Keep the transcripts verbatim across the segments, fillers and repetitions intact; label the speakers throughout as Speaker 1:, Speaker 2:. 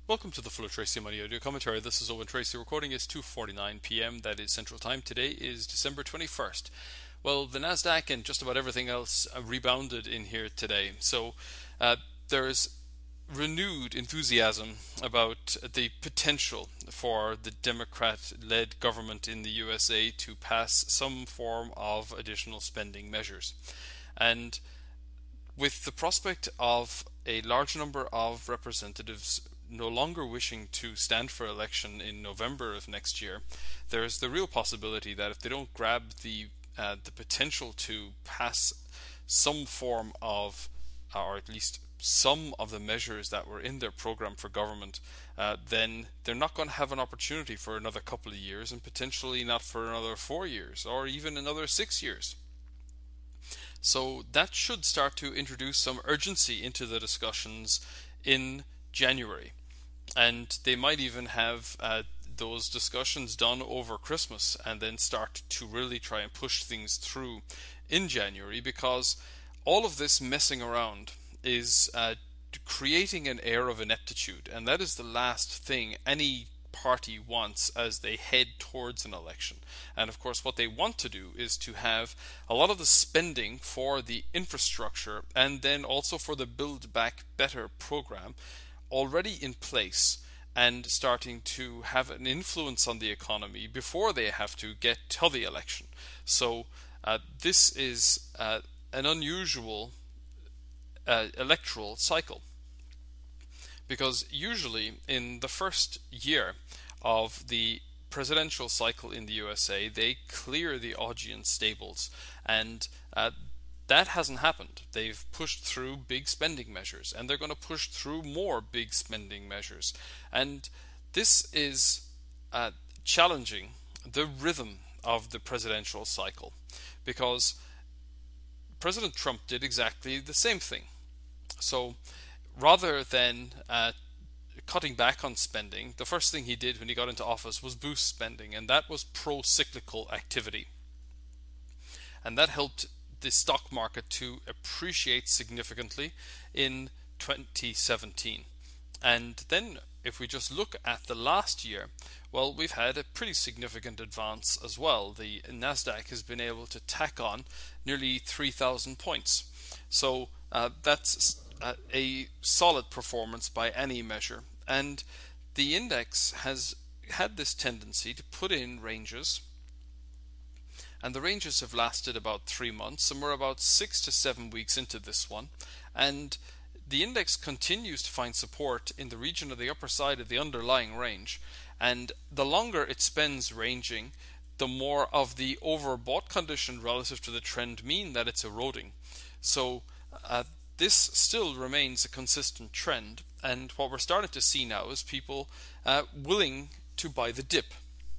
Speaker 1: Welcome to the Full of Tracy Money Audio Commentary. This is Owen Tracy. Recording is two forty-nine p m. That is Central Time. Today is December twenty-first. Well, the Nasdaq and just about everything else uh, rebounded in here today. So uh, there's renewed enthusiasm about the potential for the Democrat-led government in the U S A to pass some form of additional spending measures. And with the prospect of a large number of representatives no longer wishing to stand for election in November of next year, there's the real possibility that if they don't grab the uh, the potential to pass some form of, or at least some of the measures that were in their program for government, uh, then they're not going to have an opportunity for another couple of years, and potentially not for another four years, or even another six years. So that should start to introduce some urgency into the discussions in January. And they might even have uh, those discussions done over Christmas and then start to really try and push things through in January, because all of this messing around is uh, creating an air of ineptitude, and that is the last thing any party wants as they head towards an election. And of course, what they want to do is to have a lot of the spending for the infrastructure and then also for the Build Back Better program already in place and starting to have an influence on the economy before they have to get to the election. So uh, this is uh, an unusual uh, electoral cycle, because usually in the first year of the presidential cycle in the U S A, they clear the Augean stables, and uh, that hasn't happened. They've pushed through big spending measures, and they're going to push through more big spending measures. And this is uh, challenging the rhythm of the presidential cycle, because President Trump did exactly the same thing. So rather than uh, cutting back on spending, the first thing he did when he got into office was boost spending, and that was pro-cyclical activity. And that helped the stock market to appreciate significantly in twenty seventeen. And then if we just look at the last year, well, we've had a pretty significant advance as well. The Nasdaq has been able to tack on nearly three thousand points. So uh, that's uh, a solid performance by any measure. And the index has had this tendency to put in ranges, and the ranges have lasted about three months, and we're about six to seven weeks into this one. And the index continues to find support in the region of the upper side of the underlying range. And the longer it spends ranging, the more of the overbought condition relative to the trend mean that it's eroding. So uh, this still remains a consistent trend. And what we're starting to see now is people uh, willing to buy the dip.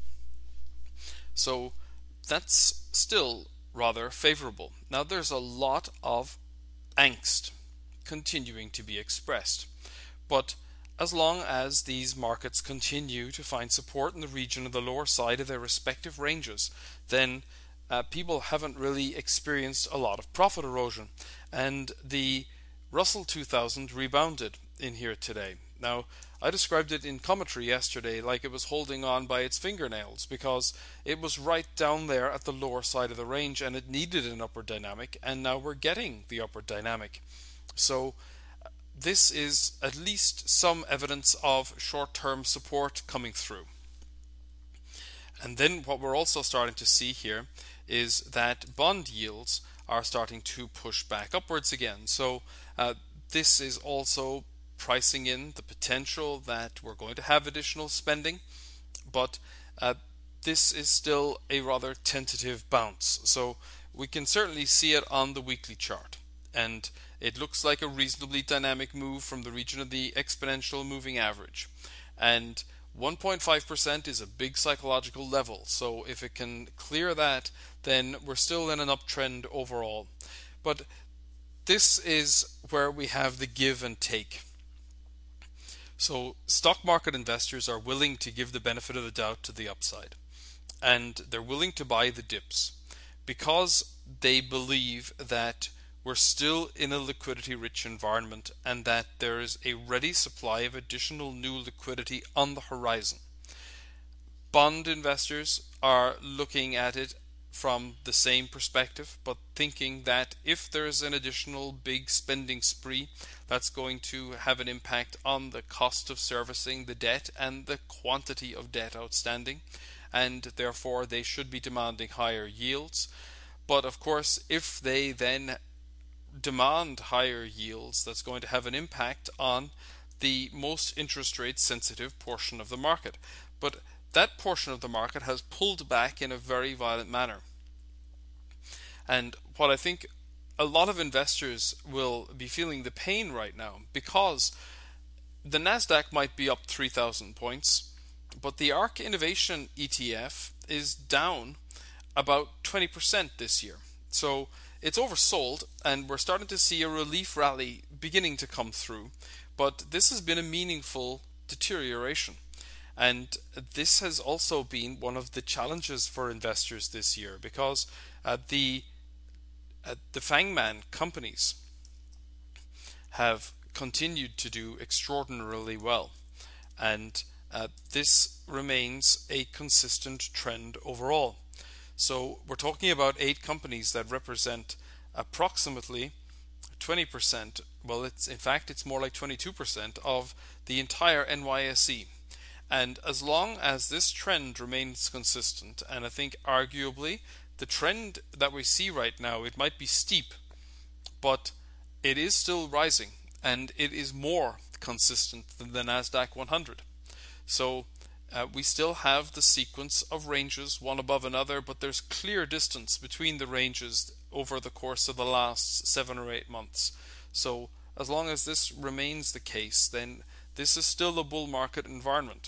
Speaker 1: So that's still rather favorable. Now, there's a lot of angst continuing to be expressed, but as long as these markets continue to find support in the region of the lower side of their respective ranges, then uh, people haven't really experienced a lot of profit erosion. And the Russell two thousand rebounded in here today. Now, I described it in commentary yesterday like it was holding on by its fingernails, because it was right down there at the lower side of the range and it needed an upward dynamic, and now we're getting the upward dynamic. So this is at least some evidence of short-term support coming through. And then what we're also starting to see here is that bond yields are starting to push back upwards again. So uh, this is also pricing in the potential that we're going to have additional spending, but uh, this is still a rather tentative bounce. So we can certainly see it on the weekly chart, and it looks like a reasonably dynamic move from the region of the exponential moving average. And one point five percent is a big psychological level, so if it can clear that, then we're still in an uptrend overall. But this is where we have the give and take. So stock market investors are willing to give the benefit of the doubt to the upside, and they're willing to buy the dips because they believe that we're still in a liquidity rich environment and that there is a ready supply of additional new liquidity on the horizon. Bond investors are looking at it from the same perspective, but thinking that if there's an additional big spending spree, that's going to have an impact on the cost of servicing the debt and the quantity of debt outstanding, and therefore they should be demanding higher yields. But of course, if they then demand higher yields, that's going to have an impact on the most interest rate sensitive portion of the market. But that portion of the market has pulled back in a very violent manner. And what I think a lot of investors will be feeling the pain right now, because the Nasdaq might be up three thousand points, but the ARK Innovation E T F is down about twenty percent this year. So it's oversold, and we're starting to see a relief rally beginning to come through. But this has been a meaningful deterioration. And this has also been one of the challenges for investors this year, because uh, the uh, the Fangman companies have continued to do extraordinarily well, and uh, this remains a consistent trend overall. So we're talking about eight companies that represent approximately twenty percent, well, it's in fact it's more like twenty-two percent of the entire N Y S E. And as long as this trend remains consistent, and I think arguably the trend that we see right now, it might be steep, but it is still rising, and it is more consistent than the Nasdaq one hundred. So uh, we still have the sequence of ranges, one above another, but there's clear distance between the ranges over the course of the last seven or eight months. So as long as this remains the case, then this is still a bull market environment.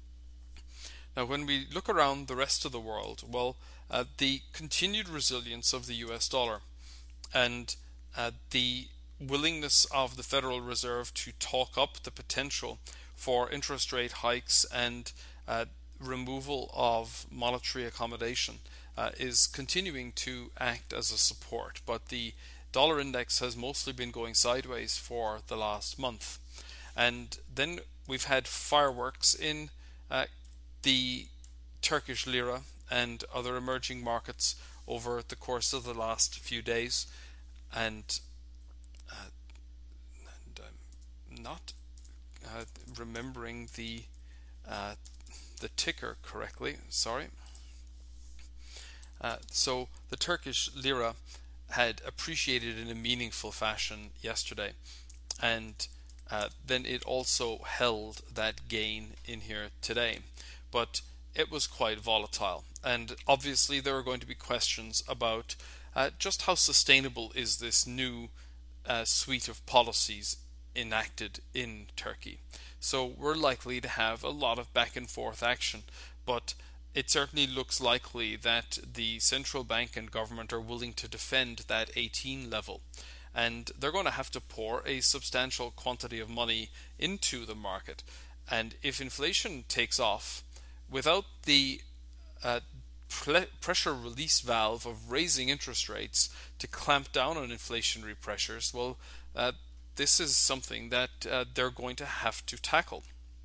Speaker 1: Now, when we look around the rest of the world, well, uh, the continued resilience of the U S dollar and uh, the willingness of the Federal Reserve to talk up the potential for interest rate hikes and uh, removal of monetary accommodation uh, is continuing to act as a support. But the dollar index has mostly been going sideways for the last month. And then we've had fireworks in uh, the Turkish lira and other emerging markets over the course of the last few days, and, uh, and I'm not uh, remembering the uh, the ticker correctly. Sorry. Uh, so the Turkish lira had appreciated in a meaningful fashion yesterday, and uh, then it also held that gain in here today. But it was quite volatile, and obviously there are going to be questions about uh, just how sustainable is this new uh, suite of policies enacted in Turkey. So we're likely to have a lot of back and forth action, but it certainly looks likely that the central bank and government are willing to defend that eighteen level, and they're going to have to pour a substantial quantity of money into the market. And if inflation takes off without the uh, pre- pressure release valve of raising interest rates to clamp down on inflationary pressures, well, uh, this is something that uh, they're going to have to tackle.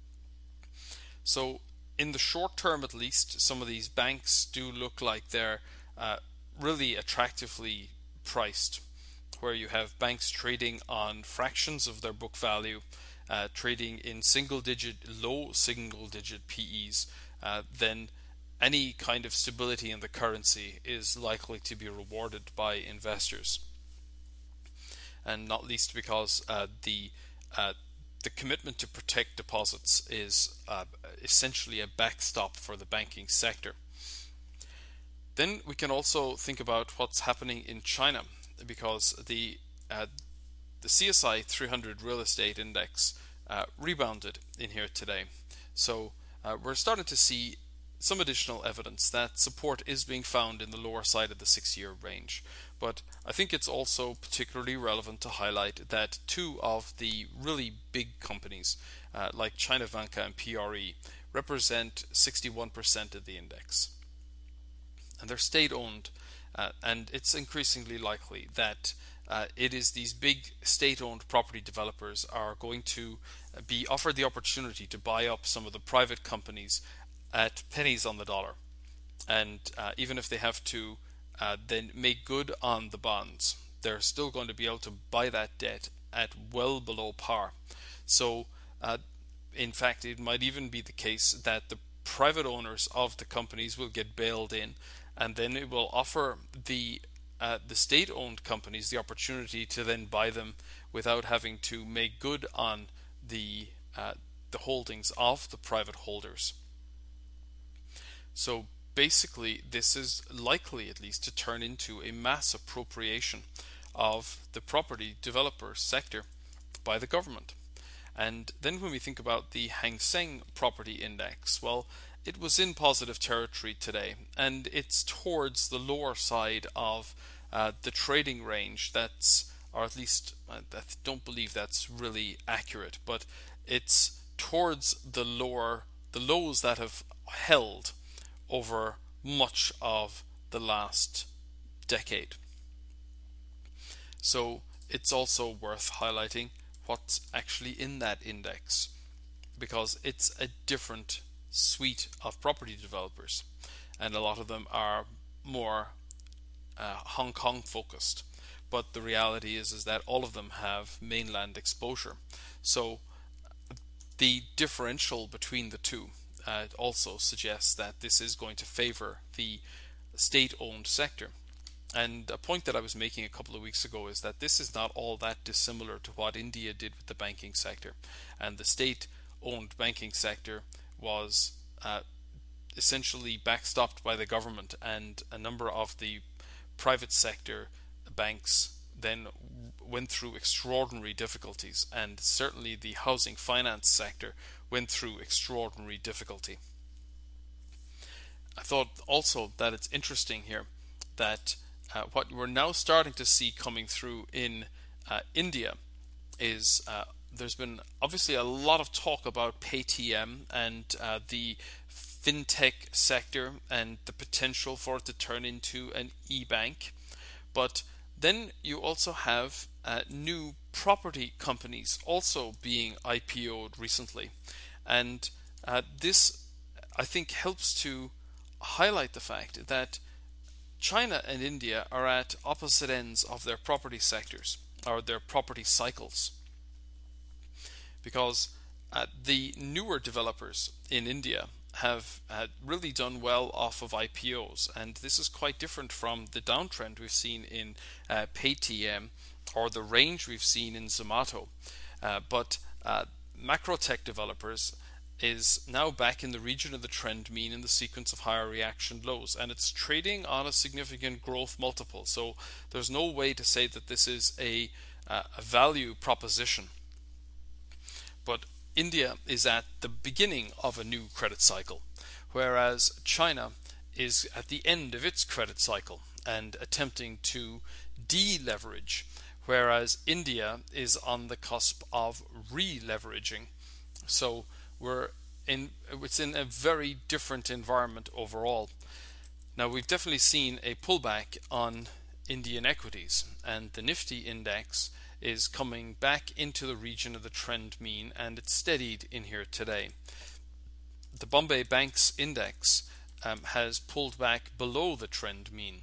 Speaker 1: So in the short term, at least, some of these banks do look like they're uh, really attractively priced, where you have banks trading on fractions of their book value, uh, trading in single digit, low single digit P Es, uh, then any kind of stability in the currency is likely to be rewarded by investors. And not least because uh, the uh, the commitment to protect deposits is uh, essentially a backstop for the banking sector. Then we can also think about what's happening in China, because the uh, the C S I three hundred real estate index uh, rebounded in here today. So uh, we're starting to see some additional evidence that support is being found in the lower side of the six-year range. But I think it's also particularly relevant to highlight that two of the really big companies, uh, like China Vanke and P R E, represent sixty-one percent of the index. And they're state-owned, uh, and it's increasingly likely that uh, it is these big state-owned property developers are going to be offered the opportunity to buy up some of the private companies at pennies on the dollar. And uh, even if they have to uh, then make good on the bonds, they're still going to be able to buy that debt at well below par. So, uh, in fact, it might even be the case that the private owners of the companies will get bailed in, and then it will offer the uh, the state-owned companies the opportunity to then buy them without having to make good on the uh, the holdings of the private holders. So basically, this is likely, at least, to turn into a mass appropriation of the property developer sector by the government. And then when we think about the Hang Seng Property Index, well, it was in positive territory today, and it's towards the lower side of uh, the trading range. That's, or at least I don't believe that's really accurate, but it's towards the lower, the lows that have held over much of the last decade. So it's also worth highlighting what's actually in that index, because it's a different suite of property developers, and a lot of them are more uh, Hong Kong focused, but the reality is is that all of them have mainland exposure. So the differential between the two uh, also suggests that this is going to favor the state-owned sector. And a point that I was making a couple of weeks ago is that this is not all that dissimilar to what India did with the banking sector. And the state-owned banking sector was uh, essentially backstopped by the government, and a number of the private sector banks then went through extraordinary difficulties, and certainly the housing finance sector went through extraordinary difficulty. I thought also that it's interesting here that uh, what we're now starting to see coming through in uh, India is uh, there's been obviously a lot of talk about Paytm and uh, the fintech sector and the potential for it to turn into an e-bank, but then you also have uh, new property companies also being I P O'd recently, and uh, this I think helps to highlight the fact that China and India are at opposite ends of their property sectors, or their property cycles, because uh, the newer developers in India have uh, really done well off of I P Os, and this is quite different from the downtrend we've seen in uh, Paytm or the range we've seen in Zomato. Uh, but uh, macro tech developers is now back in the region of the trend mean in the sequence of higher reaction lows, and it's trading on a significant growth multiple. So there's no way to say that this is a, uh, a value proposition. But India is at the beginning of a new credit cycle, whereas China is at the end of its credit cycle and attempting to deleverage, whereas India is on the cusp of re-leveraging. So we're in it's in a very different environment overall. Now, we've definitely seen a pullback on Indian equities, and the Nifty index is coming back into the region of the trend mean, and it's steadied in here today. The Bombay Banks index um, has pulled back below the trend mean.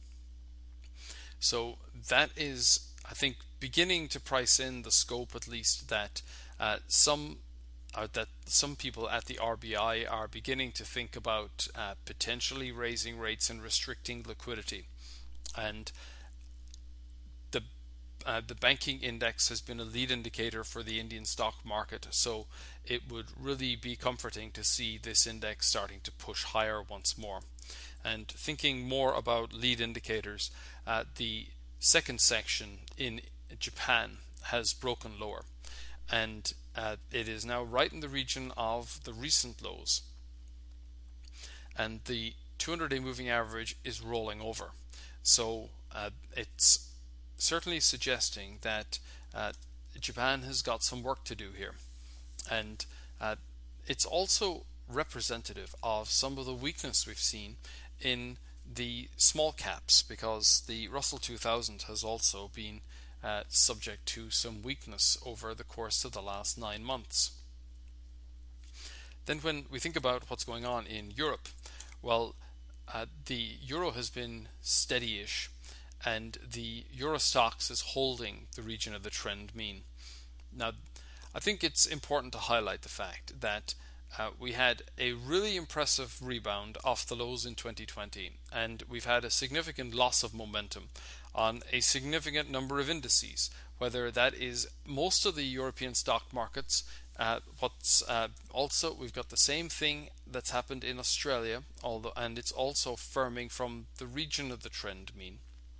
Speaker 1: So that is, I think, beginning to price in the scope, at least, that uh, some uh, that some people at the R B I are beginning to think about uh, potentially raising rates and restricting liquidity. And the uh, the banking index has been a lead indicator for the Indian stock market, so it would really be comforting to see this index starting to push higher once more. And thinking more about lead indicators, uh, the second section in Japan has broken lower, and uh, it is now right in the region of the recent lows, and the two hundred day moving average is rolling over. So uh, it's certainly suggesting that uh, Japan has got some work to do here, and uh, it's also representative of some of the weakness we've seen in the small caps, because the Russell two thousand has also been uh, subject to some weakness over the course of the last nine months. Then when we think about what's going on in Europe, well, uh, the euro has been steady-ish, and the euro stocks is holding the region of the trend mean. Now, I think it's important to highlight the fact that uh, we had a really impressive rebound off the lows in twenty twenty, and we've had a significant loss of momentum on a significant number of indices, whether that is most of the European stock markets. Uh, what's uh, also, we've got the same thing that's happened in Australia, although, and it's also firming from the region of the trend mean.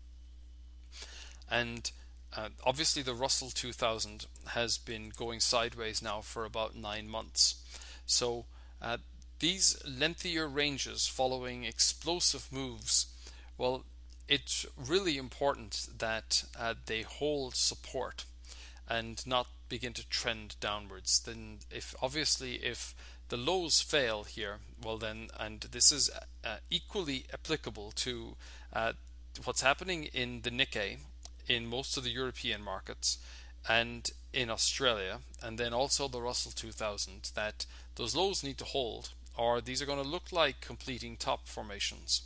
Speaker 1: And uh, obviously the Russell two thousand has been going sideways now for about nine months. So uh, these lengthier ranges following explosive moves, well, it's really important that uh, they hold support and not begin to trend downwards. Then if obviously if the lows fail here, well then, and this is uh, equally applicable to uh, what's happening in the Nikkei in most of the European markets and in Australia, and then also the Russell two thousand, that those lows need to hold, or these are going to look like completing top formations.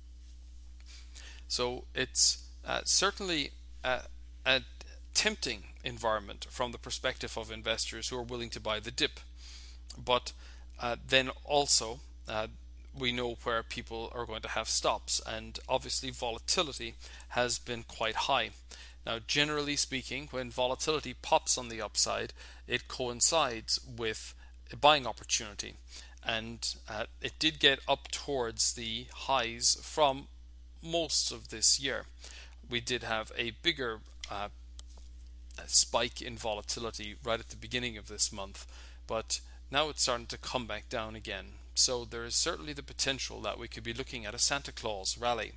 Speaker 1: So it's uh, certainly a, a tempting environment from the perspective of investors who are willing to buy the dip. But uh, then also uh, we know where people are going to have stops, and obviously volatility has been quite high. Now, generally speaking, when volatility pops on the upside, it coincides with a buying opportunity, and uh, it did get up towards the highs from most of this year. We did have a bigger uh, spike in volatility right at the beginning of this month, but now it's starting to come back down again. So there is certainly the potential that we could be looking at a Santa Claus rally.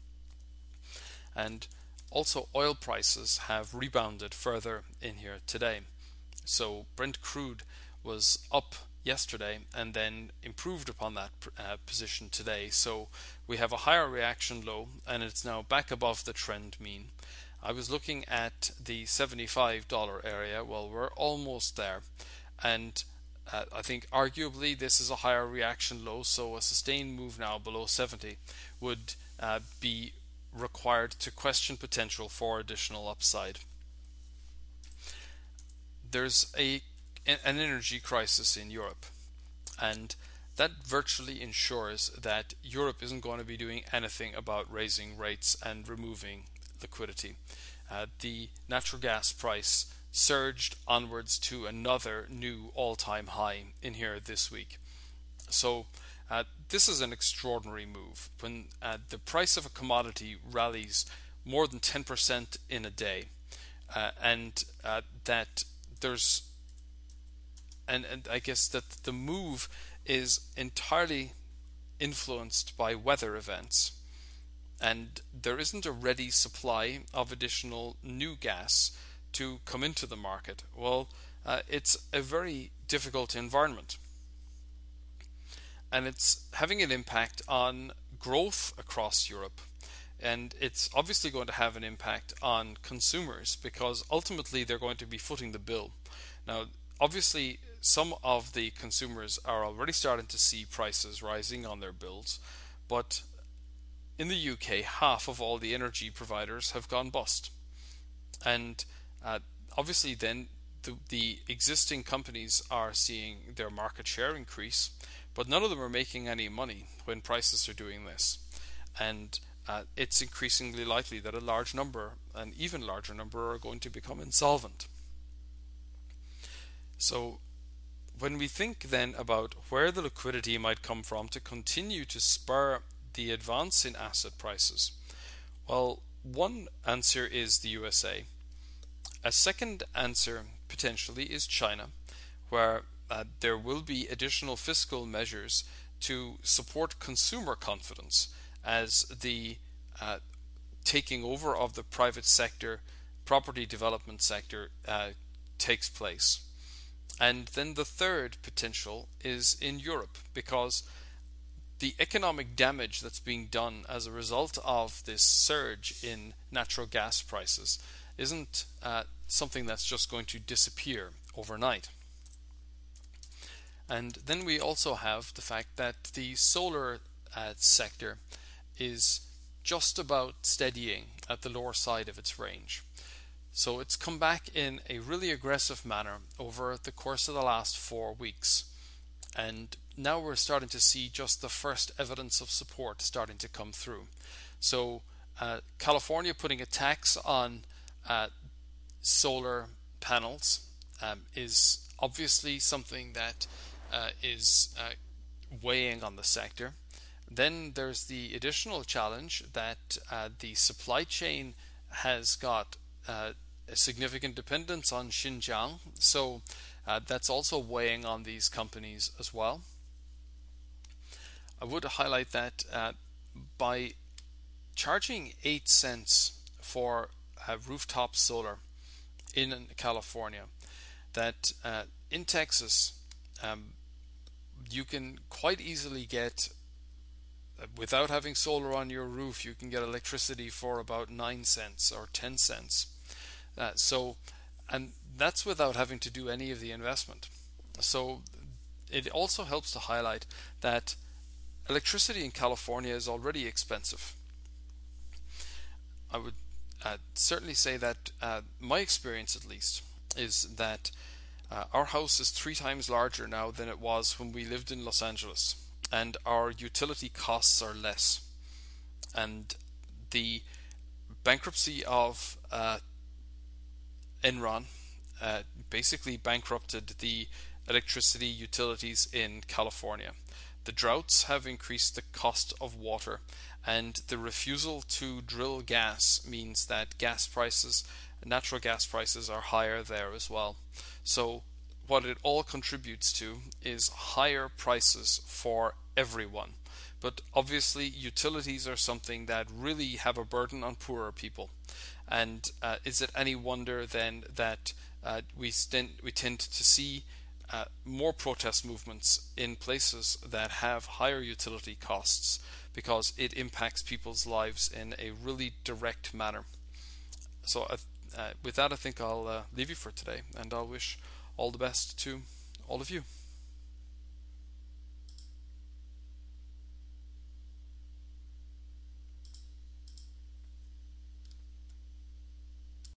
Speaker 1: And also oil prices have rebounded further in here today. So Brent crude was up yesterday and then improved upon that uh, position today. So we have a higher reaction low, and it's now back above the trend mean. I was looking at the seventy-five dollar area. Well, we're almost there, and uh, I think arguably this is a higher reaction low, so a sustained move now below seventy would uh, be required to question potential for additional upside. There's a an energy crisis in Europe, and that virtually ensures that Europe isn't going to be doing anything about raising rates and removing liquidity. Uh, the natural gas price surged onwards to another new all-time high in here this week. So uh, this is an extraordinary move. When uh, the price of a commodity rallies more than ten percent in a day, uh, and uh, that there's and, and I guess that the move is entirely influenced by weather events, and there isn't a ready supply of additional new gas to come into the market. Well, uh, it's a very difficult environment, and it's having an impact on growth across Europe, and it's obviously going to have an impact on consumers, because ultimately they're going to be footing the bill. Now, obviously, some of the consumers are already starting to see prices rising on their bills, but in the U K, half of all the energy providers have gone bust. And uh, obviously then the, the existing companies are seeing their market share increase, but none of them are making any money when prices are doing this. And uh, it's increasingly likely that a large number, an even larger number, are going to become insolvent. So when we think then about where the liquidity might come from to continue to spur the advance in asset prices, well, one answer is the U S A. A second answer potentially is China, where uh, there will be additional fiscal measures to support consumer confidence as the uh, taking over of the private sector, property development sector uh, takes place. And then the third potential is in Europe, because the economic damage that's being done as a result of this surge in natural gas prices isn't uh, something that's just going to disappear overnight. And then we also have the fact that the solar uh, sector is just about steadying at the lower side of its range. So it's come back in a really aggressive manner over the course of the last four weeks. And now we're starting to see just the first evidence of support starting to come through. So uh, California putting a tax on uh, solar panels um, is obviously something that uh, is uh, weighing on the sector. Then there's the additional challenge that uh, the supply chain has got uh, a significant dependence on Xinjiang, so uh, that's also weighing on these companies as well. I would highlight that uh, by charging eight cents for uh, rooftop solar in California, that uh, in Texas um, you can quite easily get, without having solar on your roof, you can get electricity for about nine cents or ten cents. Uh, so, and that's without having to do any of the investment. So it also helps to highlight that electricity in California is already expensive. I would uh, certainly say that uh, my experience, at least, is that uh, our house is three times larger now than it was when we lived in Los Angeles, and our utility costs are less. And the bankruptcy of uh, Enron uh, basically bankrupted the electricity utilities in California. The droughts have increased the cost of water, and the refusal to drill gas means that gas prices, natural gas prices, are higher there as well. So what it all contributes to is higher prices for everyone. But obviously utilities are something that really have a burden on poorer people. And uh, is it any wonder then that uh, we, st- we tend to see uh, more protest movements in places that have higher utility costs, because it impacts people's lives in a really direct manner. So uh, uh, with that, I think I'll uh, leave you for today, and I'll wish all the best to all of you.